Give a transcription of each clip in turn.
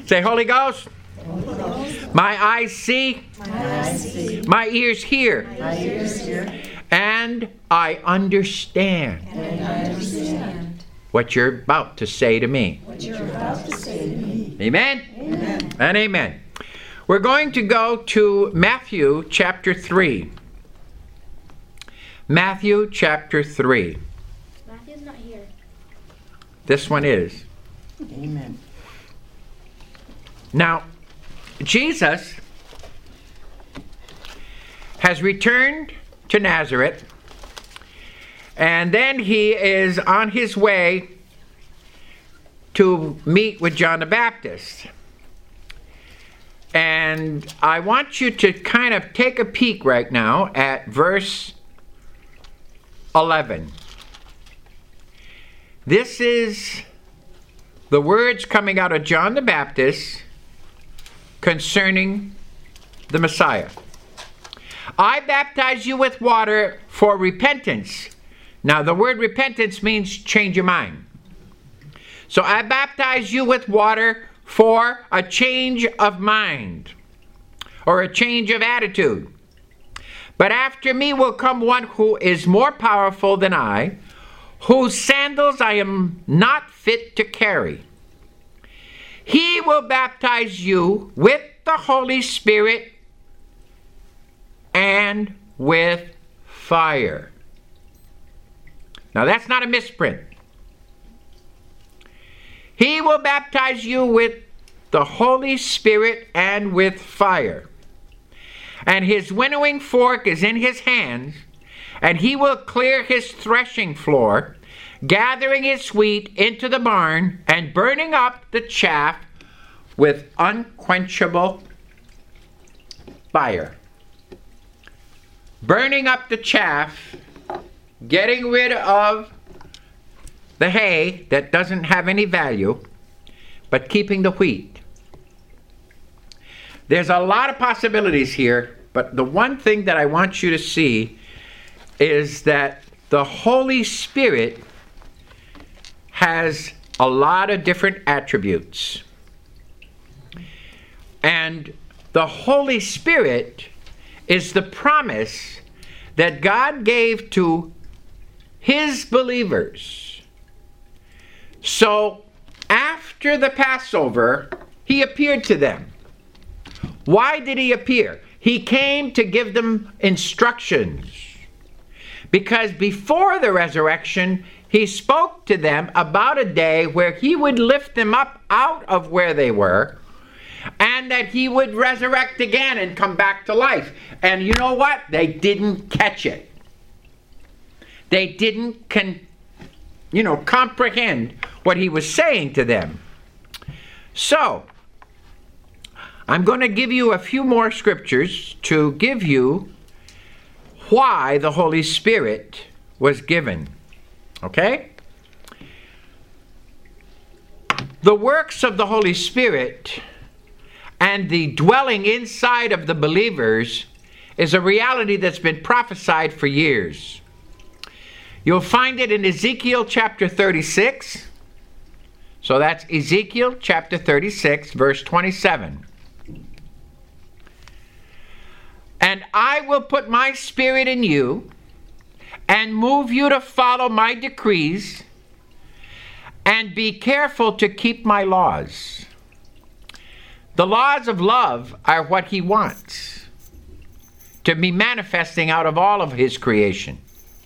Say, Holy Ghost, my eyes see, my ears hear, and I understand what you're about to say to me. Amen? And amen. We're going to go to Matthew chapter 3. Matthew chapter 3. Matthew's not here. This one is. Amen. Now, Jesus has returned to Nazareth, and then he is on his way to meet with John the Baptist. And I want you to kind of take a peek right now at verse 11. This is the words coming out of John the Baptist concerning the Messiah. I baptize you with water for repentance. Now, the word repentance means change your mind. So I baptize you with water for a change of mind or a change of attitude. But after me will come one who is more powerful than I, whose sandals I am not fit to carry. He will baptize you with the Holy Spirit and with fire. Now that's not a misprint. He will baptize you with the Holy Spirit and with fire. And his winnowing fork is in his hands, and he will clear his threshing floor, gathering his wheat into the barn, and burning up the chaff with unquenchable fire. Burning up the chaff, getting rid of the hay that doesn't have any value, but keeping the wheat. There's a lot of possibilities here, but the one thing that I want you to see is that the Holy Spirit has a lot of different attributes. And the Holy Spirit is the promise that God gave to his believers. So after the Passover, he appeared to them. Why did he appear? He came to give them instructions. Because before the resurrection, he spoke to them about a day where he would lift them up out of where they were, and that he would resurrect again and come back to life. And you know what? They didn't catch it. They didn't comprehend what he was saying to them. So, I'm going to give you a few more scriptures to give you why the Holy Spirit was given. Okay? The works of the Holy Spirit and the dwelling inside of the believers is a reality that's been prophesied for years. You'll find it in Ezekiel chapter 36. So that's Ezekiel chapter 36, verse 27. And I will put my spirit in you and move you to follow my decrees and be careful to keep my laws. The laws of love are what he wants to be manifesting out of all of his creation.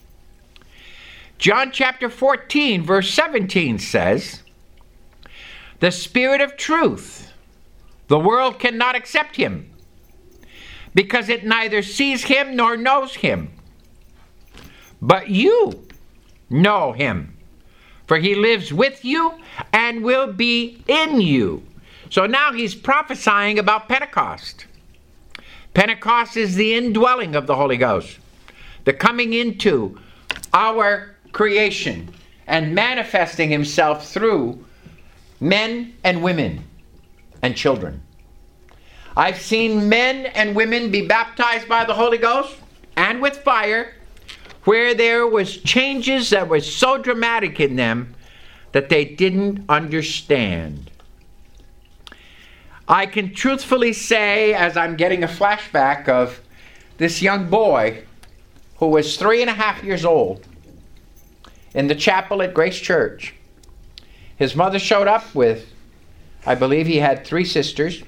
John chapter 14, verse 17 says, the Spirit of truth, the world cannot accept him, because it neither sees him nor knows him. But you know him, for he lives with you and will be in you. So now he's prophesying about Pentecost. Pentecost is the indwelling of the Holy Ghost, the coming into our creation and manifesting himself through men and women and children. I've seen men and women be baptized by the Holy Ghost and with fire, where there was changes that were so dramatic in them that they didn't understand. I can truthfully say, as I'm getting a flashback of this young boy who was 3.5 years old in the chapel at Grace Church. His mother showed up with, I believe he had 3 sisters.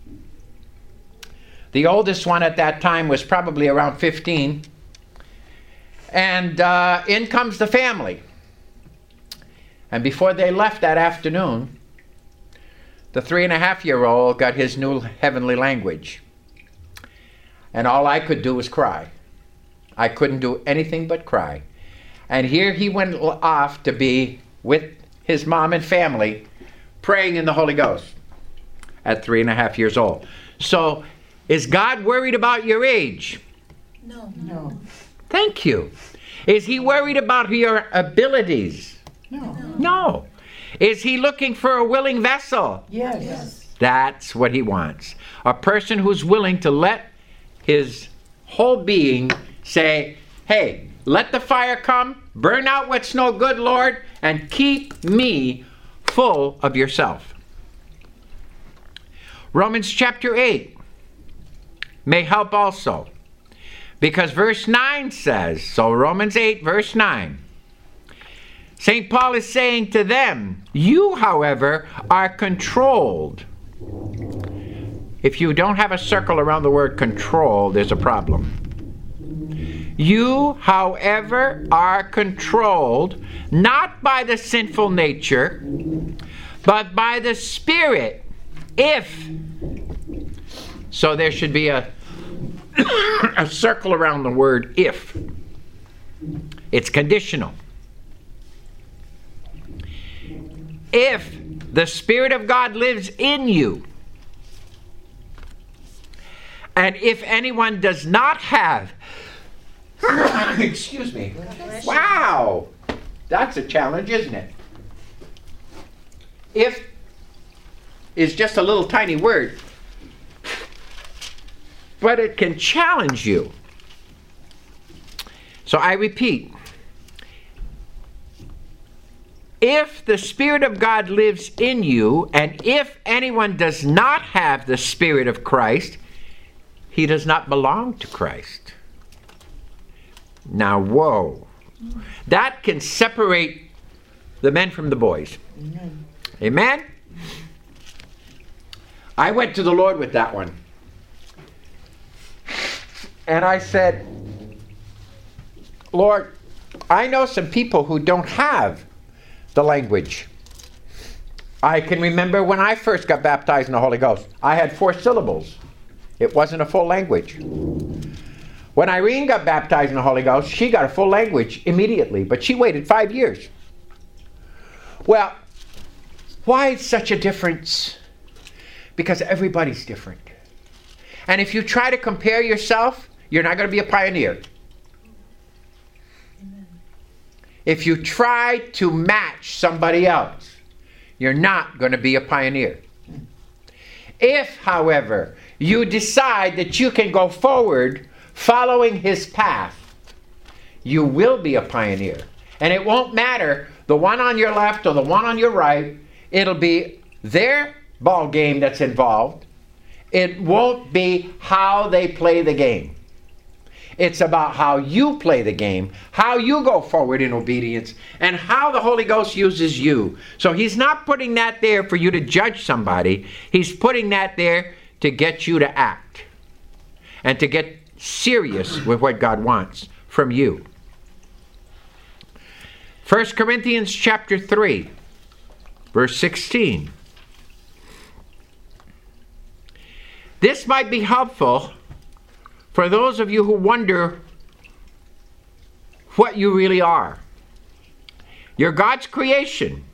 The oldest one at that time was probably around 15. And in comes the family. And before they left that afternoon, the 3.5-year-old got his new heavenly language. And all I could do was cry. I couldn't do anything but cry. And here he went off to be with his mom and family, praying in the Holy Ghost at 3.5 years old. So, is God worried about your age? No. Thank you. Is he worried about your abilities? No. Is he looking for a willing vessel? Yes. That's what he wants. A person who's willing to let his whole being say, hey, let the fire come, burn out what's no good, Lord, and keep me full of yourself. Romans chapter 8 may help also, because verse 9 says, so Romans 8 verse 9, St. Paul is saying to them, you, however, are controlled. If you don't have a circle around the word control, there's a problem. You, however, are controlled not by the sinful nature, but by the Spirit, if. So there should be a circle around the word if. It's conditional. If the Spirit of God lives in you, and if anyone does not have, excuse me, wow, that's a challenge, isn't it? If is just a little tiny word, but it can challenge you. So I repeat, if the Spirit of God lives in you, and if anyone does not have the Spirit of Christ, he does not belong to Christ. Now, whoa. That can separate the men from the boys. Amen. Amen? I went to the Lord with that one. And I said, Lord, I know some people who don't have the language. I can remember when I first got baptized in the Holy Ghost, I had 4 syllables. It wasn't a full language. When Irene got baptized in the Holy Ghost, she got a full language immediately, but she waited 5 years. Well, why such a difference? Because everybody's different. And if you try to compare yourself, you're not going to be a pioneer. Amen. If you try to match somebody else, you're not going to be a pioneer. If, however, you decide that you can go forward following his path, you will be a pioneer. And it won't matter the one on your left or the one on your right. It'll be their ball game that's involved. It won't be how they play the game. It's about how you play the game, how you go forward in obedience, and how the Holy Ghost uses you. So he's not putting that there for you to judge somebody. He's putting that there to get you to act and to get serious with what God wants from you. 1 Corinthians chapter 3, verse 16. This might be helpful for those of you who wonder what you really are. You're God's creation.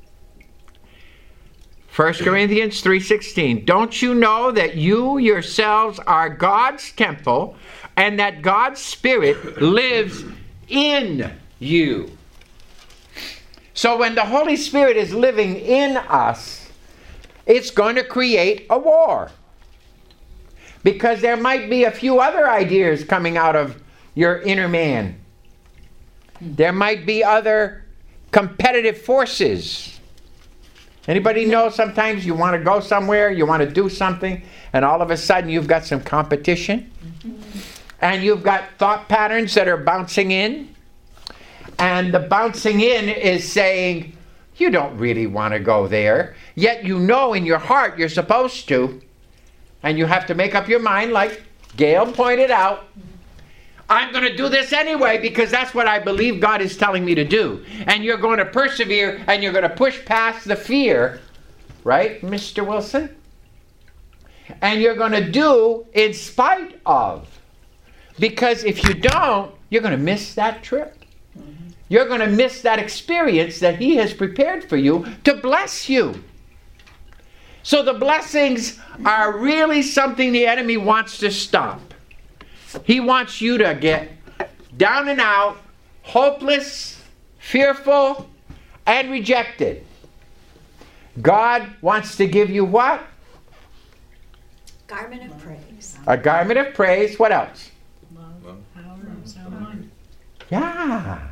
1 Corinthians 3:16. Don't you know that you yourselves are God's temple and that God's Spirit lives in you? So when the Holy Spirit is living in us, it's going to create a war. Because there might be a few other ideas coming out of your inner man. There might be other competitive forces Anybody know sometimes you want to go somewhere, you want to do something, and all of a sudden you've got some competition? And you've got thought patterns that are bouncing in. And the bouncing in is saying, you don't really want to go there. Yet you know in your heart you're supposed to. And you have to make up your mind, like Gail pointed out. I'm going to do this anyway because that's what I believe God is telling me to do. And you're going to persevere and you're going to push past the fear. Right, Mr. Wilson? And you're going to do in spite of. Because if you don't, you're going to miss that trip. You're going to miss that experience that He has prepared for you to bless you. So the blessings are really something the enemy wants to stop. He wants you to get down and out, hopeless, fearful, and rejected. God wants to give you what? Garment of praise. A garment of praise. What else? Love, power, and sound mind. Yeah.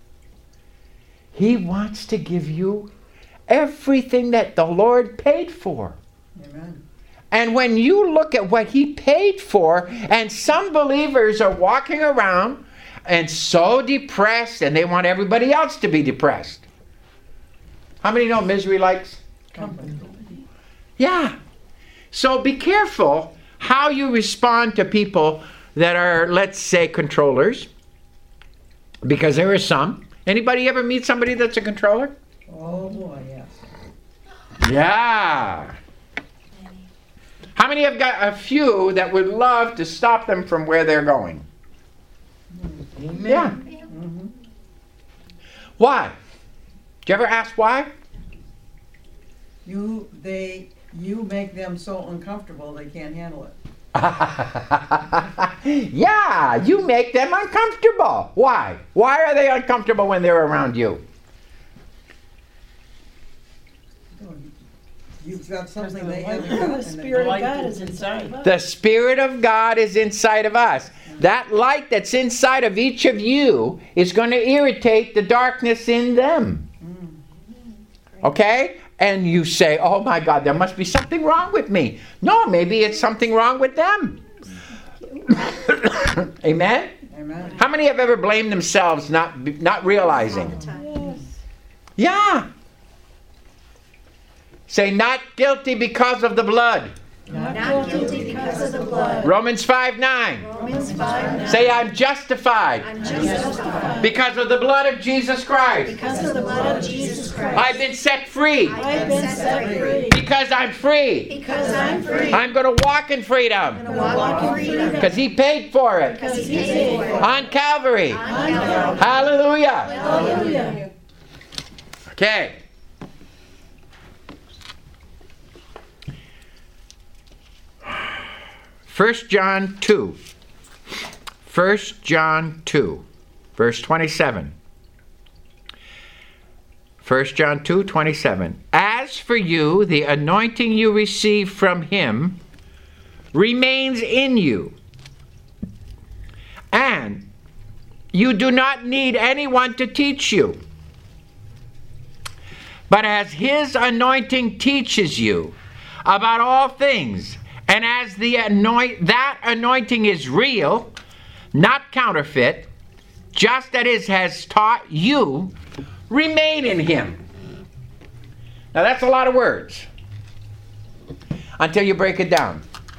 He wants to give you everything that the Lord paid for. Amen. And when you look at what He paid for, and some believers are walking around and so depressed, and they want everybody else to be depressed. How many know misery likes Company. Yeah. So be careful how you respond to people that are, let's say, controllers. Because there are some. Anybody ever meet somebody that's a controller? Oh boy, yes. Yeah. How many have got a few that would love to stop them from where they're going? Amen. Yeah. Mm-hmm. Why? Did you ever ask why? You make them so uncomfortable they can't handle it. Yeah, you make them uncomfortable. Why? Why are they uncomfortable when they're around you? You've got something the they light- haven't got. the Spirit of God is inside of us. The Spirit of God is inside of us. That light that's inside of each of you is going to irritate the darkness in them. Okay? And you say, oh my God, there must be something wrong with me. No, maybe it's something wrong with them. Amen? Amen. How many have ever blamed themselves not All realizing? the time. Yes. Yeah. Say, not guilty because of the blood. Not guilty because of the blood. Romans 5:9. Romans 5:9. Say, I'm justified I'm justified because of the blood of Jesus Christ. because of the blood of Jesus Christ. I've been set free I've been set free because I'm free. because I'm free. I'm going to walk in freedom I'm going to walk in freedom because He paid for it because He paid for it. on Calvary. On Calvary. Hallelujah. Hallelujah. Okay. First John 2. 1 John 2, verse 27. 1 John 2:27. As for you, the anointing you receive from Him remains in you, and you do not need anyone to teach you. But as His anointing teaches you about all things, and as that anointing is real, not counterfeit, just as it has taught you, remain in Him. Now that's a lot of words until you break it down.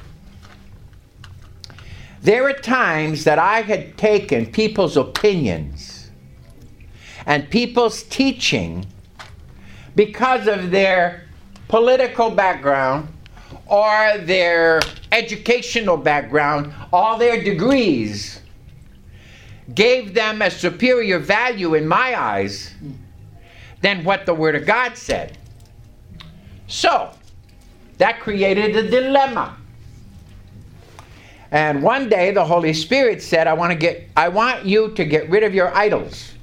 There are times that I had taken people's opinions and people's teaching because of their political background or their educational background, all their degrees gave them a superior value in my eyes than what the Word of God said. So, that created a dilemma. And one day the Holy Spirit said, I want you to get rid of your idols.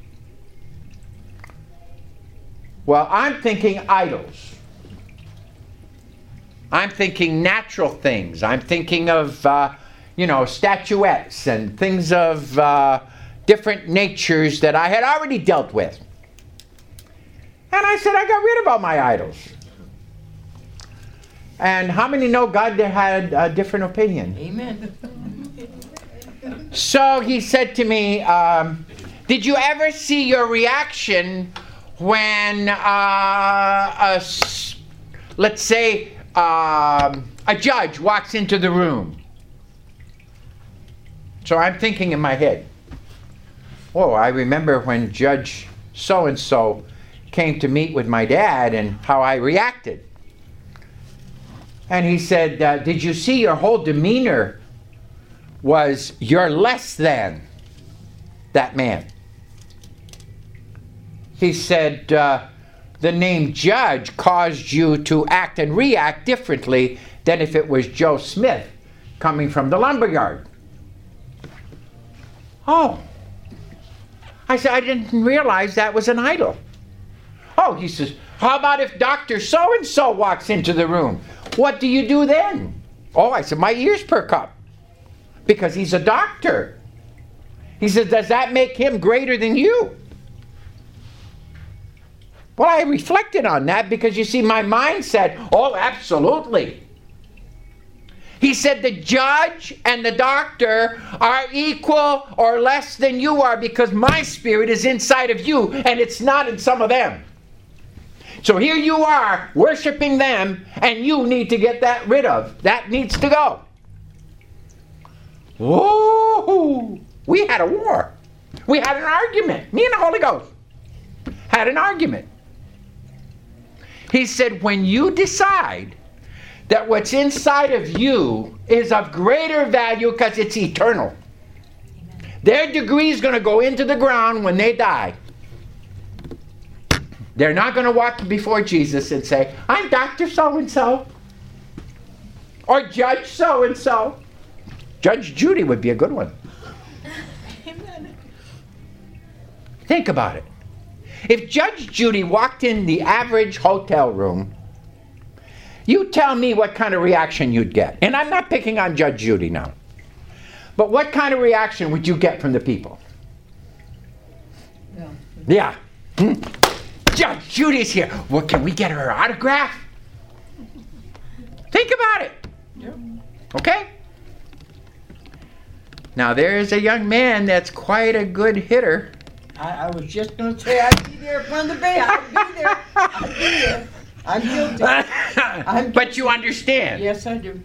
Well, I'm thinking idols. I'm thinking natural things. I'm thinking of, statuettes and things of different natures that I had already dealt with. And I said, I got rid of all my idols. And how many know God had a different opinion? Amen. So he said to me, did you ever see your reaction when, let's say, a judge walks into the room? So I'm thinking in my head, oh, I remember when Judge so-and-so came to meet with my dad and how I reacted. And he said, did you see your whole demeanor was you're less than that man? He said, the name Judge caused you to act and react differently than if it was Joe Smith coming from the lumberyard. Oh. I said, I didn't realize that was an idol. Oh, he says, how about if Dr. So-and-so walks into the room? What do you do then? Oh, I said, my ears perk up. Because he's a doctor. He says, does that make him greater than you? Well, I reflected on that because you see, my mind said, oh, absolutely. He said the judge and the doctor are equal or less than you are because my spirit is inside of you and it's not in some of them. So here you are worshiping them and you need to get that rid of. That needs to go. Whoa! We had a war. We had an argument. Me and the Holy Ghost had an argument. He said, when you decide that what's inside of you is of greater value because it's eternal, their degree is going to go into the ground when they die. They're not going to walk before Jesus and say, I'm Dr. So-and-so. Or Judge so-and-so. Judge Judy would be a good one. Amen. Think about it. If Judge Judy walked in the average hotel room, you tell me what kind of reaction you'd get. And I'm not picking on Judge Judy now. But what kind of reaction would you get from the people? Yeah. Judge Judy's here. Well, can we get her autograph? Think about it. Yep. Okay? Now there's a young man that's quite a good hitter. I was just going to say I'd be there from the bay. I'd be there. I'd be there. I'm guilty. But you understand. Yes, I do.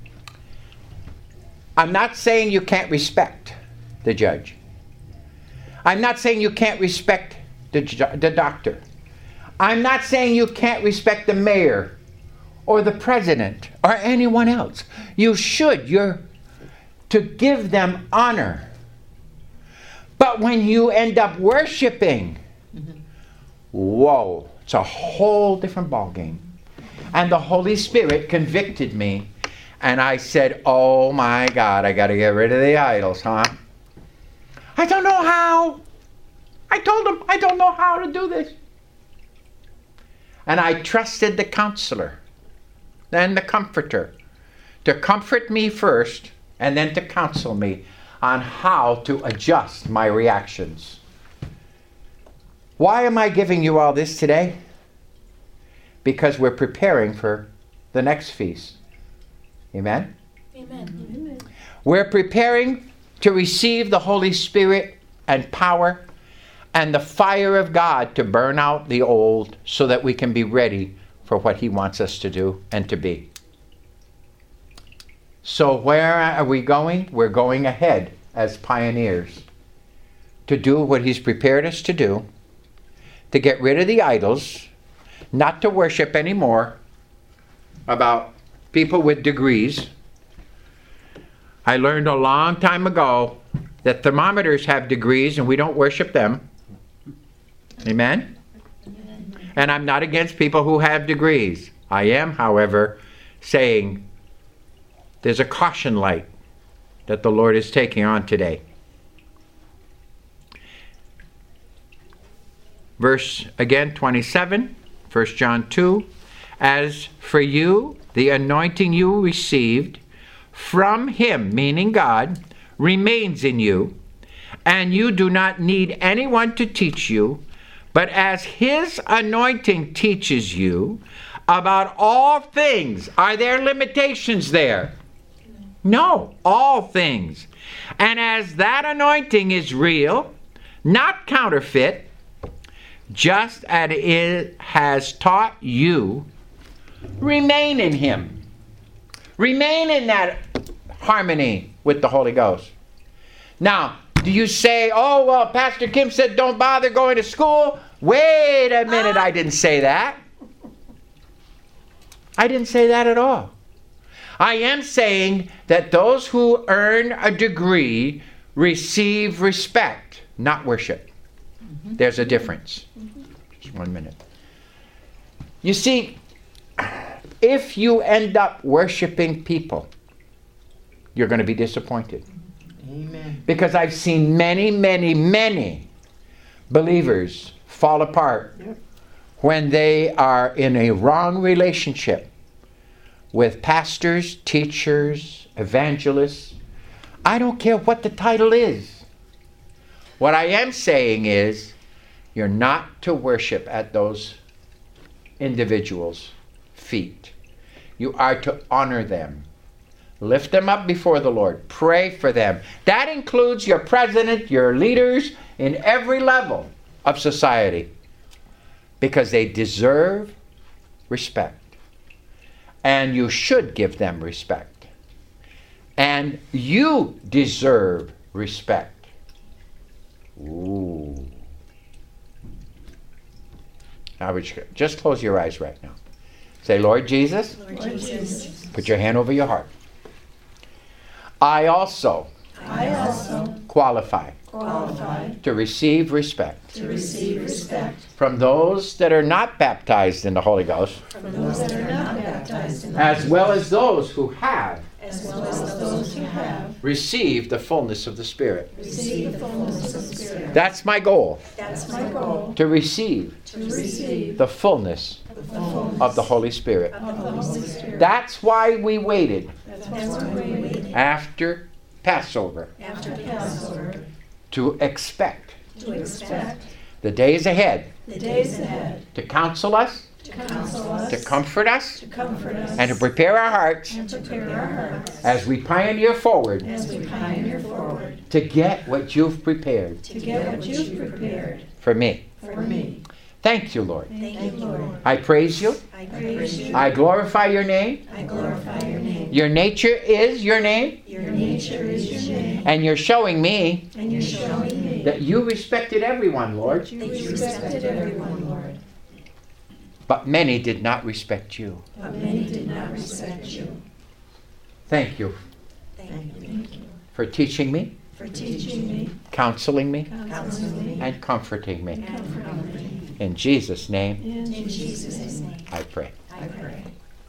I'm not saying you can't respect the judge. I'm not saying you can't respect the doctor. I'm not saying you can't respect the mayor or the president or anyone else. You should. You're to give them honor. But when you end up worshiping, whoa, it's a whole different ballgame. And the Holy Spirit convicted me, and I said, oh my God, I got to get rid of the idols, huh? I don't know how. I told him, I don't know how to do this. And I trusted the counselor, then the comforter, to comfort me first, and then to counsel me on how to adjust my reactions. Why am I giving you all this today? Because we're preparing for the next feast. Amen? Amen. We're preparing to receive the Holy Spirit and power and the fire of God to burn out the old so that we can be ready for what He wants us to do and to be. So where are we going? We're going ahead as pioneers to do what He's prepared us to do, to get rid of the idols, not to worship anymore about people with degrees. I learned a long time ago that thermometers have degrees and we don't worship them. Amen? And I'm not against people who have degrees. I am, however, saying there's a caution light that the Lord is taking on today. Verse again 27, 1 John 2. As for you, the anointing you received from Him, meaning God, remains in you, and you do not need anyone to teach you, but as His anointing teaches you, about all things. Are there limitations there? No, all things. And as that anointing is real, not counterfeit, just as it has taught you, remain in him. Remain in that harmony with the Holy Ghost. Now, do you say, oh, well, Pastor Kim said don't bother going to school? Wait a minute, I didn't say that. I didn't say that at all. I am saying that those who earn a degree receive respect, not worship. There's a difference. Just 1 minute. You see, if you end up worshiping people, you're going to be disappointed. Amen. Because I've seen many, many, many believers fall apart when they are in a wrong relationship with pastors, teachers, evangelists. I don't care what the title is. What I am saying is, you're not to worship at those individuals' feet. You are to honor them. Lift them up before the Lord. Pray for them. That includes your president, your leaders in every level of society, because they deserve respect. And you should give them respect. And you deserve respect. Ooh. Now, just close your eyes right now. Say, Lord Jesus, put your hand over your heart. I also qualify to receive respect from those that are not baptized in the Holy Ghost, as well as those who have received the fullness of the Spirit. That's my goal. To receive the fullness of the Holy Spirit. That's why we waited after Passover to expect the days ahead to counsel us, to comfort us, and to prepare our hearts as we pioneer forward to get what you've prepared for me. Thank you, Lord. I praise you. I glorify your name. Your nature is your name. And you're showing me that you respected everyone, Lord. But many did not respect you. Thank you for teaching me, counseling me, and comforting me. In Jesus' name, I pray.